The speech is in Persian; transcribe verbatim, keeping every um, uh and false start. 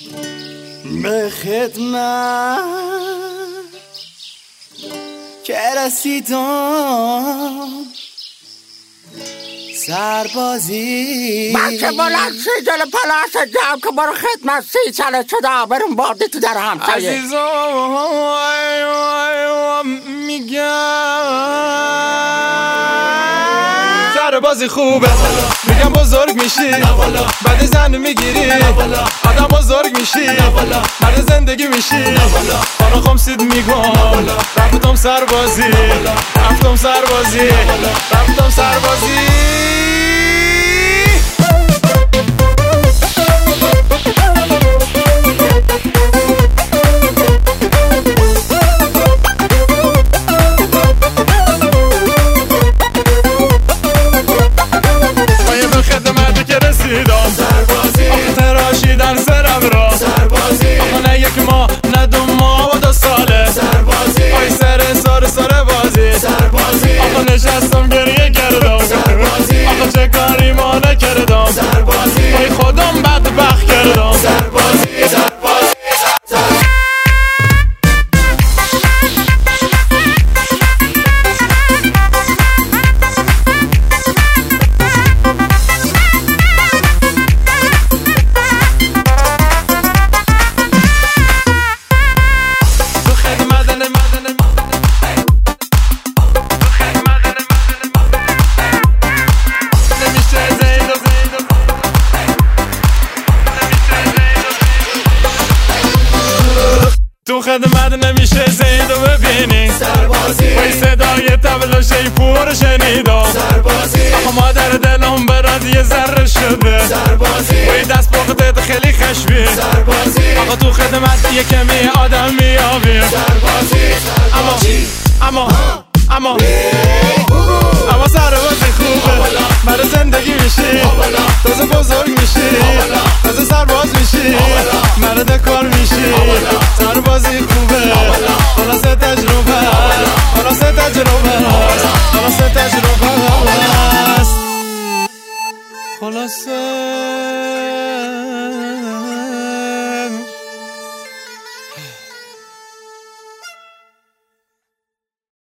به خدمت که رسیدم سربازی بچه بلند سی جل پلاس جمع که برو خدمت سی ساله شده برون باردی تو در همسایه. عزیزم میگم سربازی خوبه، میگم بزرگ میشی بعد زن میگیری آدم بزرگ میشی مرد زندگی میشی خانه خمسید میگم رفتم سربازی رفتم سربازی رفتم سربازی. سربازی آخه تراشیدن سرم را سربازی آخه نه یک ماه نه دو ماه و دو ساله سربازی آی سر سار سر بازی سربازی آخه نشستم گریه کردم سربازی آخه چه کاری ما نکردم سربازی آی خودم بدبخت کردم سربازی سربازی تو خدمت نمیشه زیدو ببینی سربازی وی صدای تبل و شیپور شنیدم سربازی آخه مادر دلم برات یه ذره شده سربازی وی دست پختت خیلی خشبی سربازی آقا تو خدمت یه کمی آدم میابی سربازی اما اما اما اما سربازی خوبه برای زندگی میشی تازه بزرگ میشی تازه سرباز میشی مرد کار میشی سربازی خوبه خلاص تجربه خلاص تجربه خلاص تجربه است خلاصه